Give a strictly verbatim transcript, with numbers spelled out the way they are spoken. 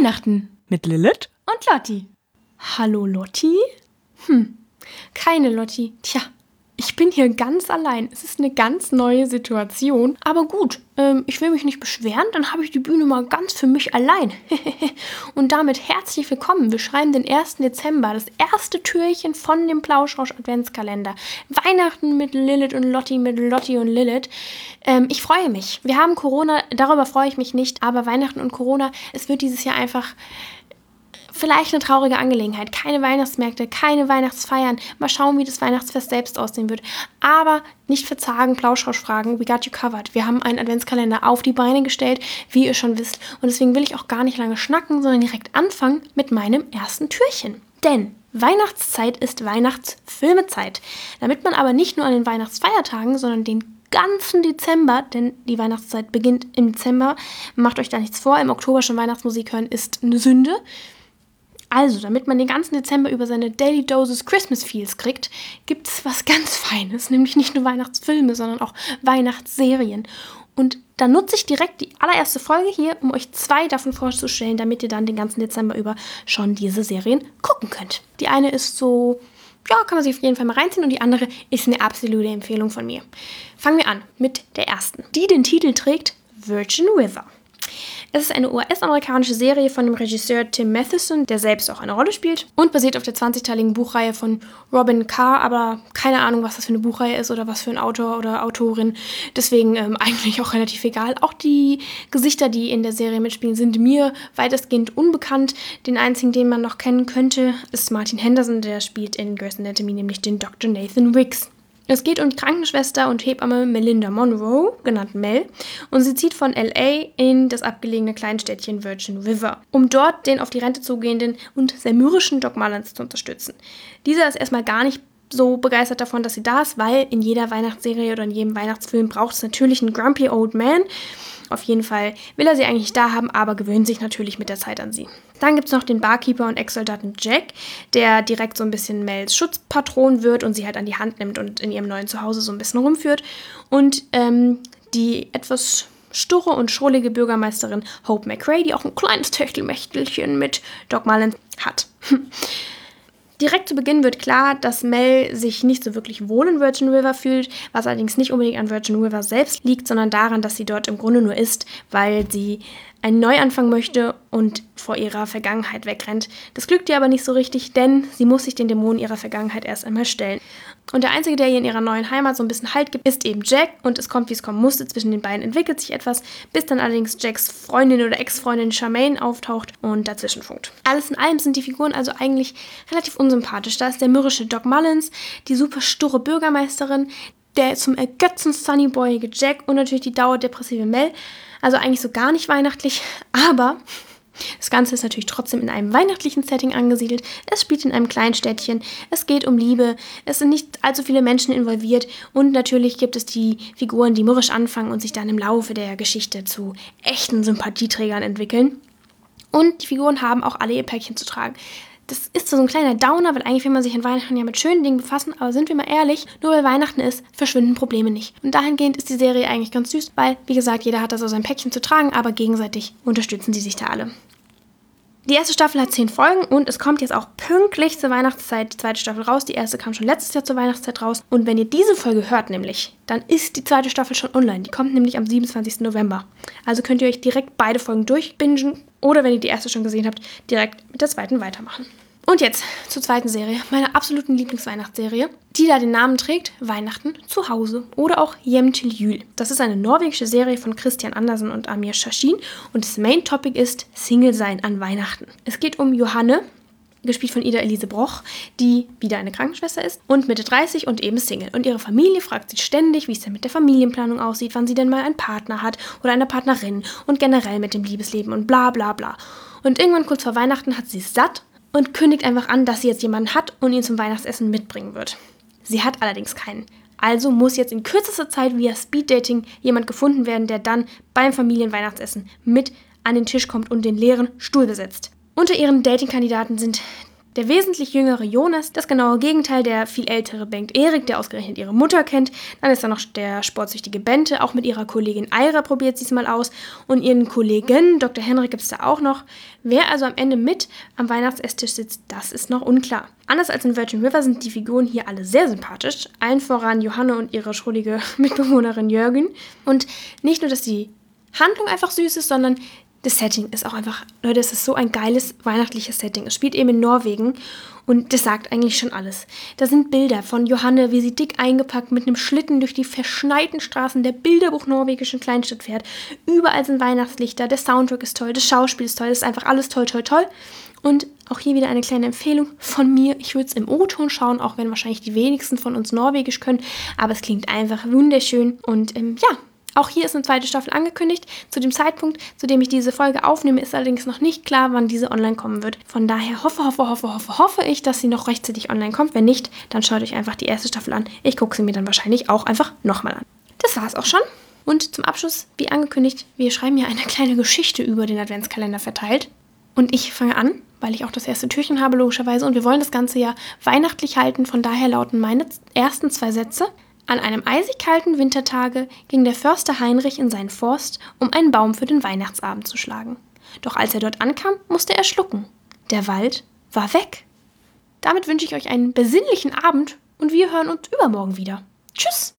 Weihnachten mit Lilith und Lotti. Hallo Lotti? Hm, keine Lotti. Tja, ich bin hier ganz allein. Es ist eine ganz neue Situation. Aber gut, ähm, ich will mich nicht beschweren, dann habe ich die Bühne mal ganz für mich allein. Und damit herzlich willkommen. Wir schreiben den ersten Dezember, das erste Türchen von dem Plauschrausch-Adventskalender. Weihnachten mit Lilith und Lotti, mit Lotti und Lilith. Ähm, ich freue mich. Wir haben Corona, darüber freue ich mich nicht, aber Weihnachten und Corona, es wird dieses Jahr einfach vielleicht eine traurige Angelegenheit. Keine Weihnachtsmärkte, keine Weihnachtsfeiern. Mal schauen, wie das Weihnachtsfest selbst aussehen wird. Aber nicht verzagen, Plauschrausch-Fragen, we got you covered. Wir haben einen Adventskalender auf die Beine gestellt, wie ihr schon wisst. Und deswegen will ich auch gar nicht lange schnacken, sondern direkt anfangen mit meinem ersten Türchen. Denn Weihnachtszeit ist Weihnachtsfilmezeit. Damit man aber nicht nur an den Weihnachtsfeiertagen, sondern den ganzen Dezember, denn die Weihnachtszeit beginnt im Dezember, macht euch da nichts vor, im Oktober schon Weihnachtsmusik hören ist eine Sünde. Also, damit man den ganzen Dezember über seine Daily Doses Christmas Feels kriegt, gibt es was ganz Feines, nämlich nicht nur Weihnachtsfilme, sondern auch Weihnachtsserien. Und da nutze ich direkt die allererste Folge hier, um euch zwei davon vorzustellen, damit ihr dann den ganzen Dezember über schon diese Serien gucken könnt. Die eine ist so, ja, kann man sich auf jeden Fall mal reinziehen, und die andere ist eine absolute Empfehlung von mir. Fangen wir an mit der ersten, die den Titel trägt Virgin River. Es ist eine U S-amerikanische Serie von dem Regisseur Tim Matheson, der selbst auch eine Rolle spielt, und basiert auf der zwanzigteiligen Buchreihe von Robin Carr, aber keine Ahnung, was das für eine Buchreihe ist oder was für ein Autor oder Autorin. Deswegen ähm, eigentlich auch relativ egal. Auch die Gesichter, die in der Serie mitspielen, sind mir weitestgehend unbekannt. Den einzigen, den man noch kennen könnte, ist Martin Henderson, der spielt in Grey's Anatomy nämlich den Doktor Nathan Wicks. Es geht um die Krankenschwester und Hebamme Melinda Monroe, genannt Mel, und sie zieht von L A in das abgelegene Kleinstädtchen Virgin River, um dort den auf die Rente zugehenden und sehr mürrischen Doc Mullins zu unterstützen. Dieser ist erstmal gar nicht so begeistert davon, dass sie da ist, weil in jeder Weihnachtsserie oder in jedem Weihnachtsfilm braucht es natürlich einen grumpy old man. Auf jeden Fall will er sie eigentlich da haben, aber gewöhnt sich natürlich mit der Zeit an sie. Dann gibt es noch den Barkeeper und Ex-Soldaten Jack, der direkt so ein bisschen Mels Schutzpatron wird und sie halt an die Hand nimmt und in ihrem neuen Zuhause so ein bisschen rumführt. Und ähm, die etwas sturre und schrullige Bürgermeisterin Hope McRae, die auch ein kleines Techtelmächtelchen mit Doc Mullins hat. Direkt zu Beginn wird klar, dass Mel sich nicht so wirklich wohl in Virgin River fühlt, was allerdings nicht unbedingt an Virgin River selbst liegt, sondern daran, dass sie dort im Grunde nur ist, weil sie einen Neuanfang möchte und vor ihrer Vergangenheit wegrennt. Das glückt ihr aber nicht so richtig, denn sie muss sich den Dämonen ihrer Vergangenheit erst einmal stellen. Und der Einzige, der ihr in ihrer neuen Heimat so ein bisschen Halt gibt, ist eben Jack, und es kommt, wie es kommen musste. Zwischen den beiden entwickelt sich etwas, bis dann allerdings Jacks Freundin oder Ex-Freundin Charmaine auftaucht und dazwischen funkt. Alles in allem sind die Figuren also eigentlich relativ unsympathisch. Da ist der mürrische Doc Mullins, die super sturre Bürgermeisterin, der zum Ergötzen sunnyboyige Jack und natürlich die dauerdepressive Mel. Also eigentlich so gar nicht weihnachtlich, aber das Ganze ist natürlich trotzdem in einem weihnachtlichen Setting angesiedelt. Es spielt in einem kleinen Städtchen, es geht um Liebe, es sind nicht allzu viele Menschen involviert und natürlich gibt es die Figuren, die mürrisch anfangen und sich dann im Laufe der Geschichte zu echten Sympathieträgern entwickeln. Und die Figuren haben auch alle ihr Päckchen zu tragen. Das ist so ein kleiner Downer, weil eigentlich will man sich an Weihnachten ja mit schönen Dingen befassen, aber sind wir mal ehrlich, nur weil Weihnachten ist, verschwinden Probleme nicht. Und dahingehend ist die Serie eigentlich ganz süß, weil, wie gesagt, jeder hat da so sein Päckchen zu tragen, aber gegenseitig unterstützen sie sich da alle. Die erste Staffel hat zehn Folgen und es kommt jetzt auch pünktlich zur Weihnachtszeit die zweite Staffel raus. Die erste kam schon letztes Jahr zur Weihnachtszeit raus. Und wenn ihr diese Folge hört nämlich, dann ist die zweite Staffel schon online. Die kommt nämlich am siebenundzwanzigsten November. Also könnt ihr euch direkt beide Folgen durchbingen oder, wenn ihr die erste schon gesehen habt, direkt mit der zweiten weitermachen. Und jetzt zur zweiten Serie, meiner absoluten Lieblingsweihnachtsserie, die da den Namen trägt, Weihnachten zu Hause oder auch Hjem til Jul. Das ist eine norwegische Serie von Christian Andersen und Amir Shashin und das Main Topic ist Single sein an Weihnachten. Es geht um Johanne, gespielt von Ida Elise Broch, die wieder eine Krankenschwester ist und Mitte dreißig und eben Single. Und ihre Familie fragt sie ständig, wie es denn mit der Familienplanung aussieht, wann sie denn mal einen Partner hat oder eine Partnerin und generell mit dem Liebesleben und bla bla bla. Und irgendwann kurz vor Weihnachten hat sie es satt und kündigt einfach an, dass sie jetzt jemanden hat und ihn zum Weihnachtsessen mitbringen wird. Sie hat allerdings keinen. Also muss jetzt in kürzester Zeit via Speeddating jemand gefunden werden, der dann beim Familienweihnachtsessen mit an den Tisch kommt und den leeren Stuhl besetzt. Unter ihren Datingkandidaten sind der wesentlich jüngere Jonas, das genaue Gegenteil, der viel ältere Bengt Erik, der ausgerechnet ihre Mutter kennt. Dann ist da noch der sportsüchtige Bente, auch mit ihrer Kollegin Aira probiert sie es mal aus. Und ihren Kollegen, Doktor Henrik, gibt es da auch noch. Wer also am Ende mit am Weihnachtsesstisch sitzt, das ist noch unklar. Anders als in Virgin River sind die Figuren hier alle sehr sympathisch. Allen voran Johanne und ihre schrullige Mitbewohnerin Jörgen. Und nicht nur, dass die Handlung einfach süß ist, sondern das Setting ist auch einfach, Leute, es ist so ein geiles weihnachtliches Setting. Es spielt eben in Norwegen und das sagt eigentlich schon alles. Da sind Bilder von Johanne, wie sie dick eingepackt mit einem Schlitten durch die verschneiten Straßen der bilderbuch-norwegischen Kleinstadt fährt. Überall sind Weihnachtslichter, der Soundtrack ist toll, das Schauspiel ist toll, das ist einfach alles toll, toll, toll. Und auch hier wieder eine kleine Empfehlung von mir. Ich würde es im O-Ton schauen, auch wenn wahrscheinlich die wenigsten von uns Norwegisch können. Aber es klingt einfach wunderschön und ähm, ja, auch hier ist eine zweite Staffel angekündigt. Zu dem Zeitpunkt, zu dem ich diese Folge aufnehme, ist allerdings noch nicht klar, wann diese online kommen wird. Von daher hoffe, hoffe, hoffe, hoffe, hoffe ich, dass sie noch rechtzeitig online kommt. Wenn nicht, dann schaut euch einfach die erste Staffel an. Ich gucke sie mir dann wahrscheinlich auch einfach nochmal an. Das war es auch schon. Und zum Abschluss, wie angekündigt, wir schreiben hier eine kleine Geschichte über den Adventskalender verteilt. Und ich fange an, weil ich auch das erste Türchen habe, logischerweise. Und wir wollen das Ganze ja weihnachtlich halten. Von daher lauten meine ersten zwei Sätze. An einem eisig kalten Wintertage ging der Förster Heinrich in seinen Forst, um einen Baum für den Weihnachtsabend zu schlagen. Doch als er dort ankam, musste er schlucken. Der Wald war weg. Damit wünsche ich euch einen besinnlichen Abend und wir hören uns übermorgen wieder. Tschüss!